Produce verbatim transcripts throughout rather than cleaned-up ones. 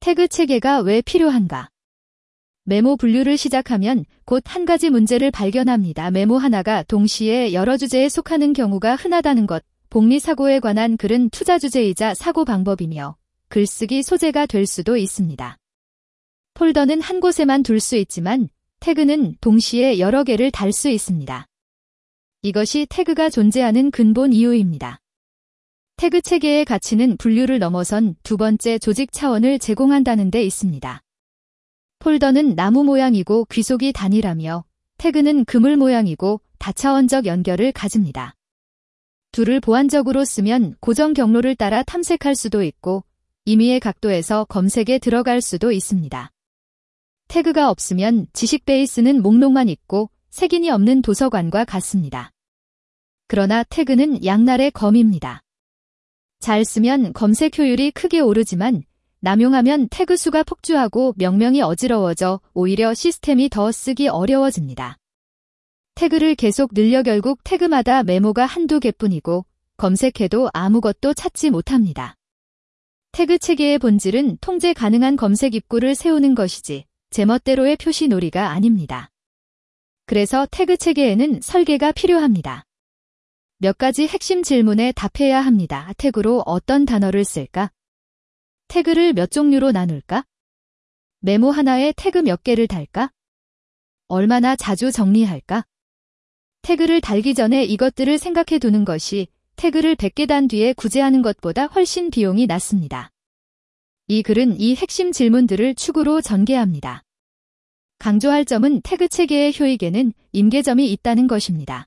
태그 체계가 왜 필요한가? 메모 분류를 시작하면 곧 한 가지 문제를 발견합니다. 메모 하나가 동시에 여러 주제에 속하는 경우가 흔하다는 것. 복리사고에 관한 글은 투자 주제이자 사고 방법이며 글쓰기 소재가 될 수도 있습니다. 폴더는 한 곳에만 둘 수 있지만 태그는 동시에 여러 개를 달 수 있습니다. 이것이 태그가 존재하는 근본 이유입니다. 태그 체계의 가치는 분류를 넘어선 두 번째 조직 차원을 제공한다는 데 있습니다. 폴더는 나무 모양이고 귀속이 단일하며 태그는 그물 모양이고 다차원적 연결을 가집니다. 둘을 보완적으로 쓰면 고정 경로를 따라 탐색할 수도 있고 임의의 각도에서 검색에 들어갈 수도 있습니다. 태그가 없으면 지식 베이스는 목록만 있고 색인이 없는 도서관과 같습니다. 그러나 태그는 양날의 검입니다. 잘 쓰면 검색 효율이 크게 오르지만 남용하면 태그 수가 폭주하고 명명이 어지러워져 오히려 시스템이 더 쓰기 어려워집니다. 태그를 계속 늘려 결국 태그마다 메모가 한두 개뿐이고 검색해도 아무것도 찾지 못합니다. 태그 체계의 본질은 통제 가능한 검색 입구를 세우는 것이지 제멋대로의 표시놀이가 아닙니다. 그래서 태그 체계에는 설계가 필요합니다. 몇 가지 핵심 질문에 답해야 합니다. 태그로 어떤 단어를 쓸까? 태그를 몇 종류로 나눌까? 메모 하나에 태그 몇 개를 달까? 얼마나 자주 정리할까? 태그를 달기 전에 이것들을 생각해 두는 것이 태그를 백 개 단 뒤에 구제하는 것보다 훨씬 비용이 낮습니다. 이 글은 이 핵심 질문들을 축으로 전개합니다. 강조할 점은 태그 체계의 효익에는 임계점이 있다는 것입니다.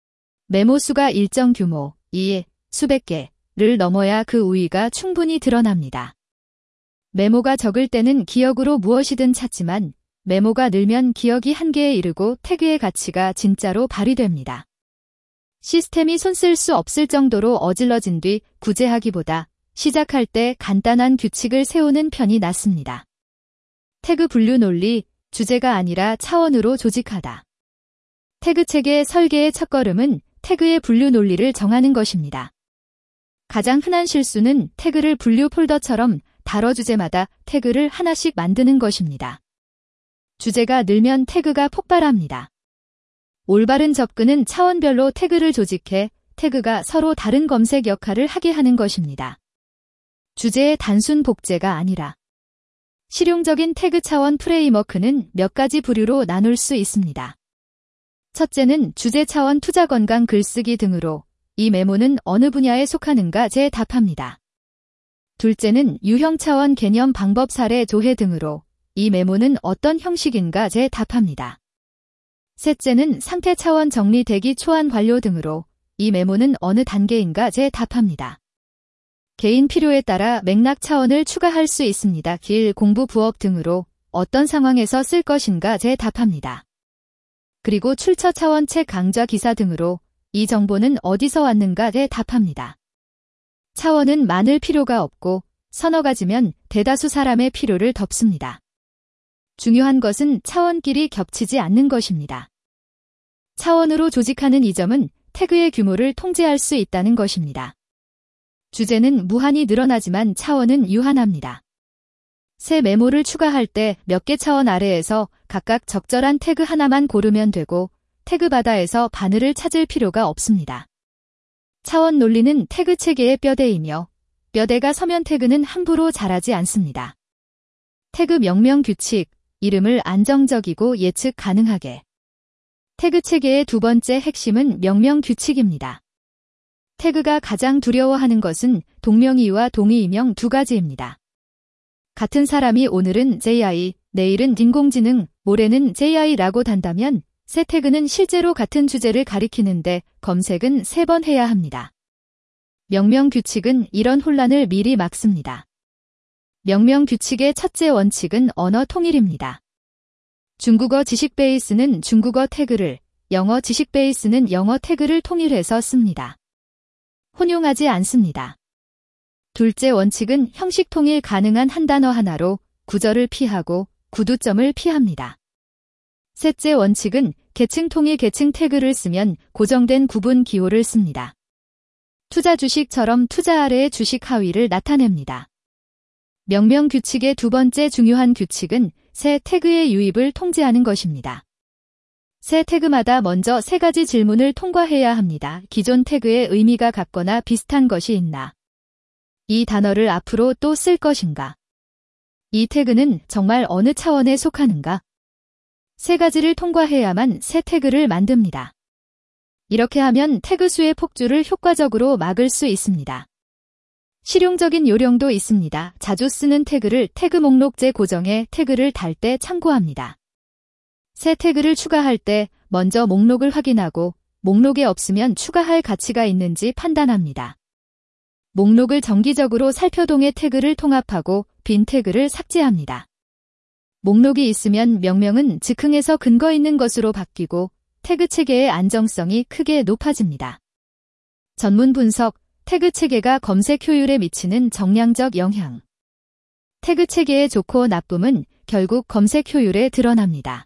메모 수가 일정 규모, 이 수백 개를 넘어야 그 우위가 충분히 드러납니다. 메모가 적을 때는 기억으로 무엇이든 찾지만 메모가 늘면 기억이 한계에 이르고 태그의 가치가 진짜로 발휘됩니다. 시스템이 손쓸 수 없을 정도로 어질러진 뒤 구제하기보다 시작할 때 간단한 규칙을 세우는 편이 낫습니다. 태그 분류 논리, 주제가 아니라 차원으로 조직하다. 태그 체계 설계의 첫걸음은 태그의 분류 논리를 정하는 것입니다. 가장 흔한 실수는 태그를 분류 폴더처럼 다뤄 주제마다 태그를 하나씩 만드는 것입니다. 주제가 늘면 태그가 폭발합니다. 올바른 접근은 차원별로 태그를 조직해 태그가 서로 다른 검색 역할을 하게 하는 것입니다. 주제의 단순 복제가 아니라 실용적인 태그 차원 프레임워크는 몇 가지 부류로 나눌 수 있습니다. 첫째는 주제 차원 투자 건강 글쓰기 등으로 이 메모는 어느 분야에 속하는가에 답합니다. 둘째는 유형 차원 개념 방법 사례 조회 등으로 이 메모는 어떤 형식인가에 답합니다. 셋째는 상태 차원 정리 대기 초안 완료 등으로 이 메모는 어느 단계인가에 답합니다. 개인 필요에 따라 맥락 차원을 추가할 수 있습니다. 길, 공부, 부업 등으로 어떤 상황에서 쓸 것인가에 답합니다. 그리고 출처 차원 책 강좌 기사 등으로 이 정보는 어디서 왔는가에 답합니다. 차원은 많을 필요가 없고 서너 가지면 대다수 사람의 필요를 덮습니다. 중요한 것은 차원끼리 겹치지 않는 것입니다. 차원으로 조직하는 이 점은 태그의 규모를 통제할 수 있다는 것입니다. 주제는 무한히 늘어나지만 차원은 유한합니다. 새 메모를 추가할 때 몇 개 차원 아래에서 각각 적절한 태그 하나만 고르면 되고 태그 바다에서 바늘을 찾을 필요가 없습니다. 차원 논리는 태그 체계의 뼈대이며 뼈대가 서면 태그는 함부로 자라지 않습니다. 태그 명명 규칙, 이름을 안정적이고 예측 가능하게. 태그 체계의 두 번째 핵심은 명명 규칙입니다. 태그가 가장 두려워하는 것은 동명이유와 동의이명 두 가지입니다. 같은 사람이 오늘은 제이아이, 내일은 인공지능, 모레는 제이아이라고 단다면 새 태그는 실제로 같은 주제를 가리키는데 검색은 세 번 해야 합니다. 명명 규칙은 이런 혼란을 미리 막습니다. 명명 규칙의 첫째 원칙은 언어 통일입니다. 중국어 지식 베이스는 중국어 태그를, 영어 지식 베이스는 영어 태그를 통일해서 씁니다. 혼용하지 않습니다. 둘째 원칙은 형식 통일 가능한 한 단어 하나로 구절을 피하고 구두점을 피합니다. 셋째 원칙은 계층 통일 계층 태그를 쓰면 고정된 구분 기호를 씁니다. 투자 주식처럼 투자 아래의 주식 하위를 나타냅니다. 명명 규칙의 두 번째 중요한 규칙은 새 태그의 유입을 통제하는 것입니다. 새 태그마다 먼저 세 가지 질문을 통과해야 합니다. 기존 태그의 의미가 같거나 비슷한 것이 있나? 이 단어를 앞으로 또 쓸 것인가? 이 태그는 정말 어느 차원에 속하는가? 세 가지를 통과해야만 새 태그를 만듭니다. 이렇게 하면 태그 수의 폭주를 효과적으로 막을 수 있습니다. 실용적인 요령도 있습니다. 자주 쓰는 태그를 태그 목록재 고정에 태그를 달 때 참고합니다. 새 태그를 추가할 때 먼저 목록을 확인하고 목록에 없으면 추가할 가치가 있는지 판단합니다. 목록을 정기적으로 살펴동의 태그를 통합하고 빈 태그를 삭제합니다. 목록이 있으면 명명은 즉흥에서 근거 있는 것으로 바뀌고 태그 체계의 안정성이 크게 높아집니다. 전문 분석, 태그 체계가 검색 효율에 미치는 정량적 영향. 태그 체계의 좋고 나쁨은 결국 검색 효율에 드러납니다.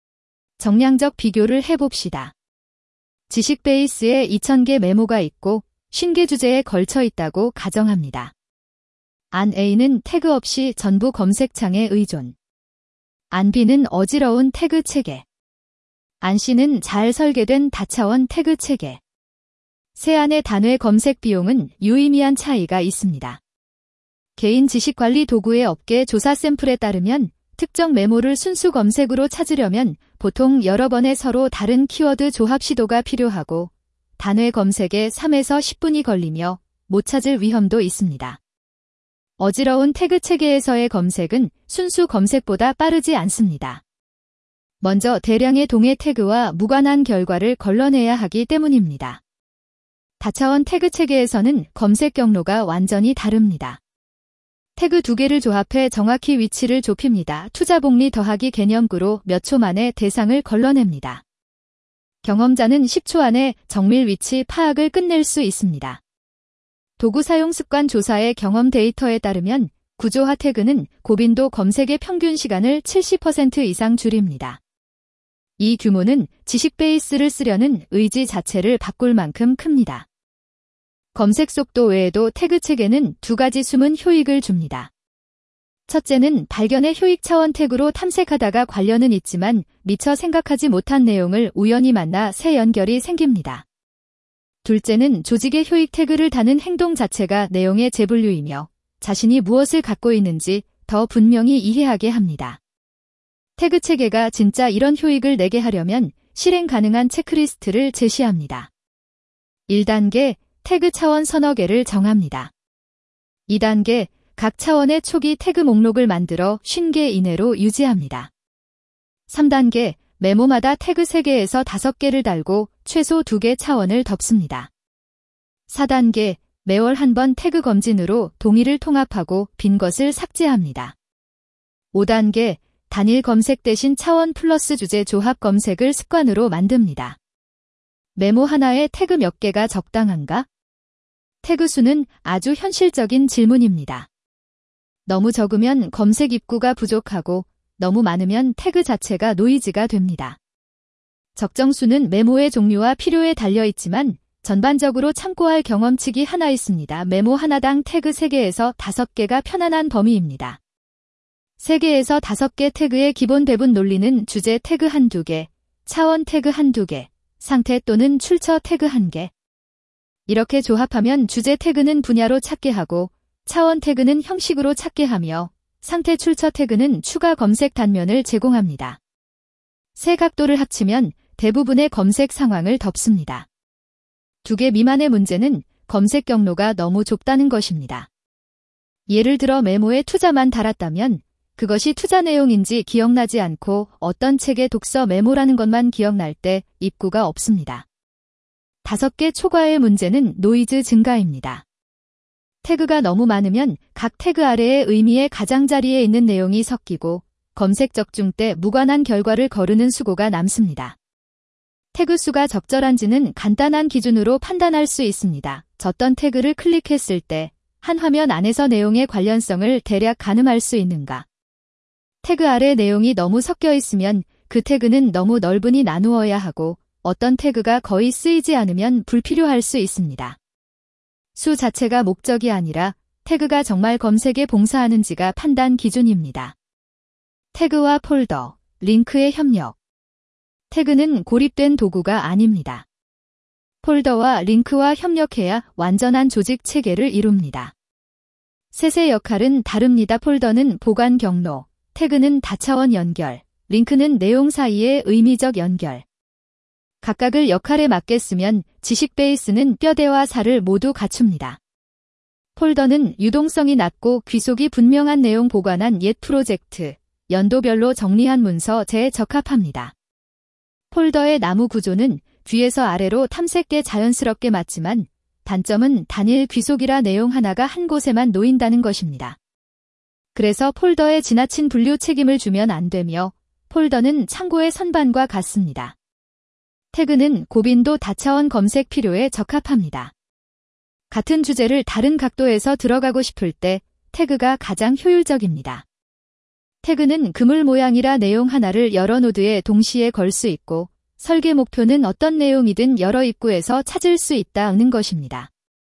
정량적 비교를 해봅시다. 지식 베이스에 이천 개 메모가 있고 오십 개 주제에 걸쳐 있다고 가정합니다. 안 A는 태그 없이 전부 검색창에 의존. 안 B는 어지러운 태그 체계. 안 C는 잘 설계된 다차원 태그 체계. 세 안의 단회 검색 비용은 유의미한 차이가 있습니다. 개인 지식관리 도구의 업계 조사 샘플에 따르면 특정 메모를 순수 검색으로 찾으려면 보통 여러 번의 서로 다른 키워드 조합 시도가 필요하고 단회 검색에 삼에서 십 분이 걸리며 못 찾을 위험도 있습니다. 어지러운 태그 체계에서의 검색은 순수 검색보다 빠르지 않습니다. 먼저 대량의 동해 태그와 무관한 결과를 걸러내야 하기 때문입니다. 다차원 태그 체계에서는 검색 경로가 완전히 다릅니다. 태그 두 개를 조합해 정확히 위치를 좁힙니다. 투자복리 더하기 개념구로 몇 초 만에 대상을 걸러냅니다. 경험자는 십 초 안에 정밀 위치 파악을 끝낼 수 있습니다. 도구 사용 습관 조사의 경험 데이터에 따르면 구조화 태그는 고빈도 검색의 평균 시간을 칠십 퍼센트 이상 줄입니다. 이 규모는 지식 베이스를 쓰려는 의지 자체를 바꿀 만큼 큽니다. 검색 속도 외에도 태그 체계는 두 가지 숨은 효익을 줍니다. 첫째는 발견의 효익 차원 태그로 탐색하다가 관련은 있지만 미처 생각하지 못한 내용을 우연히 만나 새 연결이 생깁니다. 둘째는 조직의 효익 태그를 다는 행동 자체가 내용의 재분류이며 자신이 무엇을 갖고 있는지 더 분명히 이해하게 합니다. 태그 체계가 진짜 이런 효익을 내게 하려면 실행 가능한 체크리스트를 제시합니다. 일 단계 태그 차원 서너 개를 정합니다. 이 단계 각 차원의 초기 태그 목록을 만들어 오십 개 이내로 유지합니다. 삼 단계 메모마다 태그 세 개에서 다섯 개를 달고 최소 두 개 차원을 덮습니다. 사 단계 매월 한 번 태그 검진으로 동의를 통합하고 빈 것을 삭제합니다. 오 단계 단일 검색 대신 차원 플러스 주제 조합 검색을 습관으로 만듭니다. 메모 하나에 태그 몇 개가 적당한가? 태그 수는 아주 현실적인 질문입니다. 너무 적으면 검색 입구가 부족하고 너무 많으면 태그 자체가 노이즈가 됩니다. 적정 수는 메모의 종류와 필요에 달려 있지만 전반적으로 참고할 경험칙이 하나 있습니다. 메모 하나당 태그 세 개에서 다섯 개가 편안한 범위입니다. 세 개에서 다섯 개 태그의 기본 배분 논리는 주제 태그 한두 개, 차원 태그 한두 개, 상태 또는 출처 태그 한 개. 이렇게 조합하면 주제 태그는 분야로 찾게 하고 차원 태그는 형식으로 찾게 하며 상태 출처 태그는 추가 검색 단면을 제공합니다. 세 각도를 합치면 대부분의 검색 상황을 덮습니다. 두 개 미만의 문제는 검색 경로가 너무 좁다는 것입니다. 예를 들어 메모에 투자만 달았다면 그것이 투자 내용인지 기억나지 않고 어떤 책의 독서 메모라는 것만 기억날 때 입구가 없습니다. 다섯 개 초과의 문제는 노이즈 증가입니다. 태그가 너무 많으면 각 태그 아래의 의미의 가장자리에 있는 내용이 섞이고 검색 적중 때 무관한 결과를 거르는 수고가 남습니다. 태그 수가 적절한지는 간단한 기준으로 판단할 수 있습니다. 어떤 태그를 클릭했을 때 한 화면 안에서 내용의 관련성을 대략 가늠할 수 있는가? 태그 아래 내용이 너무 섞여 있으면 그 태그는 너무 넓으니 나누어야 하고 어떤 태그가 거의 쓰이지 않으면 불필요할 수 있습니다. 수 자체가 목적이 아니라 태그가 정말 검색에 봉사하는지가 판단 기준입니다. 태그와 폴더, 링크의 협력. 태그는 고립된 도구가 아닙니다. 폴더와 링크와 협력해야 완전한 조직 체계를 이룹니다. 셋의 역할은 다릅니다. 폴더는 보관 경로, 태그는 다차원 연결, 링크는 내용 사이의 의미적 연결. 각각을 역할에 맞게 쓰면 지식 베이스는 뼈대와 살을 모두 갖춥니다. 폴더는 유동성이 낮고 귀속이 분명한 내용 보관한 옛 프로젝트, 연도별로 정리한 문서제에 적합합니다. 폴더의 나무 구조는 위에서 아래로 탐색계 자연스럽게 맞지만 단점은 단일 귀속이라 내용 하나가 한 곳에만 놓인다는 것입니다. 그래서 폴더에 지나친 분류 책임을 주면 안 되며 폴더는 창고의 선반과 같습니다. 태그는 고빈도 다차원 검색 필요에 적합합니다. 같은 주제를 다른 각도에서 들어가고 싶을 때 태그가 가장 효율적입니다. 태그는 그물 모양이라 내용 하나를 여러 노드에 동시에 걸 수 있고 설계 목표는 어떤 내용이든 여러 입구에서 찾을 수 있다는 것입니다.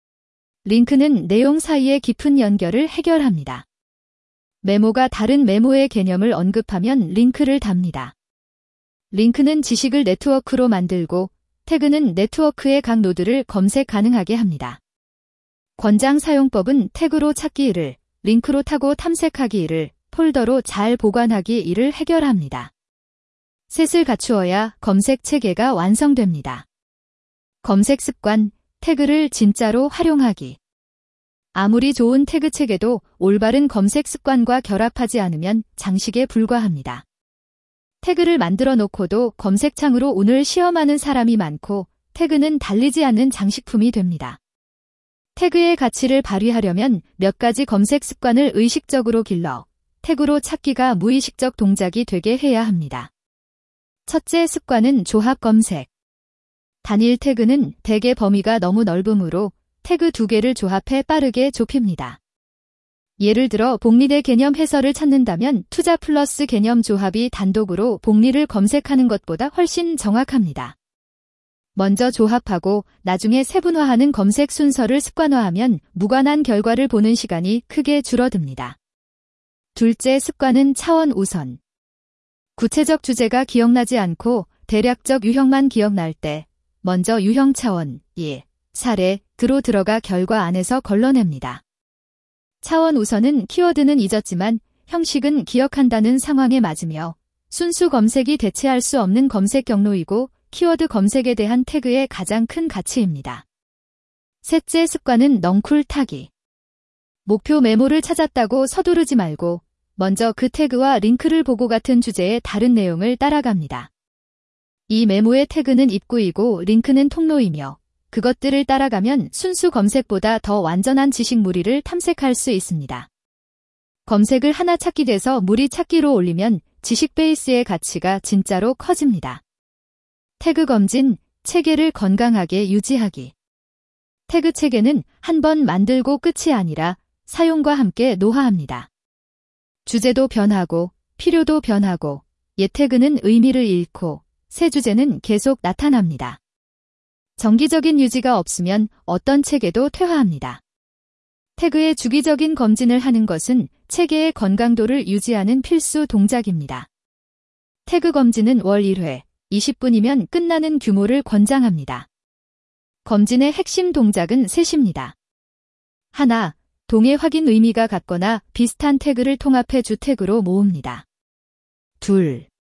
링크는 내용 사이의 깊은 연결을 해결합니다. 메모가 다른 메모의 개념을 언급하면 링크를 답니다. 링크는 지식을 네트워크로 만들고 태그는 네트워크의 각 노드를 검색 가능하게 합니다. 권장 사용법은 태그로 찾기 일을, 링크로 타고 탐색하기 일을, 폴더로 잘 보관하기 일을 해결합니다. 셋을 갖추어야 검색 체계가 완성됩니다. 검색 습관, 태그를 진짜로 활용하기. 아무리 좋은 태그 체계도 올바른 검색 습관과 결합하지 않으면 장식에 불과합니다. 태그를 만들어 놓고도 검색창으로 운을 시험하는 사람이 많고 태그는 달리지 않는 장식품이 됩니다. 태그의 가치를 발휘하려면 몇 가지 검색 습관을 의식적으로 길러 태그로 찾기가 무의식적 동작이 되게 해야 합니다. 첫째 습관은 조합 검색. 단일 태그는 대개 범위가 너무 넓으므로 태그 두 개를 조합해 빠르게 좁힙니다. 예를 들어 복리대 개념 해설을 찾는다면 투자 플러스 개념 조합이 단독으로 복리를 검색하는 것보다 훨씬 정확합니다. 먼저 조합하고 나중에 세분화하는 검색 순서를 습관화하면 무관한 결과를 보는 시간이 크게 줄어듭니다. 둘째 습관은 차원 우선. 구체적 주제가 기억나지 않고 대략적 유형만 기억날 때 먼저 유형 차원, 일, 사례,로 들어가 결과 안에서 걸러냅니다. 차원 우선은 키워드는 잊었지만 형식은 기억한다는 상황에 맞으며 순수 검색이 대체할 수 없는 검색 경로이고 키워드 검색에 대한 태그의 가장 큰 가치입니다. 셋째 습관은 넝쿨 타기. 목표 메모를 찾았다고 서두르지 말고 먼저 그 태그와 링크를 보고 같은 주제의 다른 내용을 따라갑니다. 이 메모의 태그는 입구이고 링크는 통로이며 그것들을 따라가면 순수 검색보다 더 완전한 지식 무리를 탐색할 수 있습니다. 검색을 하나 찾기 돼서 무리 찾기로 올리면 지식 베이스의 가치가 진짜로 커집니다. 태그 검진, 체계를 건강하게 유지하기. 태그 체계는 한 번 만들고 끝이 아니라 사용과 함께 노화합니다. 주제도 변하고 필요도 변하고 옛 태그는 의미를 잃고 새 주제는 계속 나타납니다. 정기적인 유지가 없으면 어떤 체계도 퇴화합니다. 태그의 주기적인 검진을 하는 것은 체계의 건강도를 유지하는 필수 동작입니다. 태그 검진은 월 일 회, 이십 분이면 끝나는 규모를 권장합니다. 검진의 핵심 동작은 셋입니다. 하나, 동의 확인 의미가 같거나 비슷한 태그를 통합해 주 태그로 모읍니다. 둘,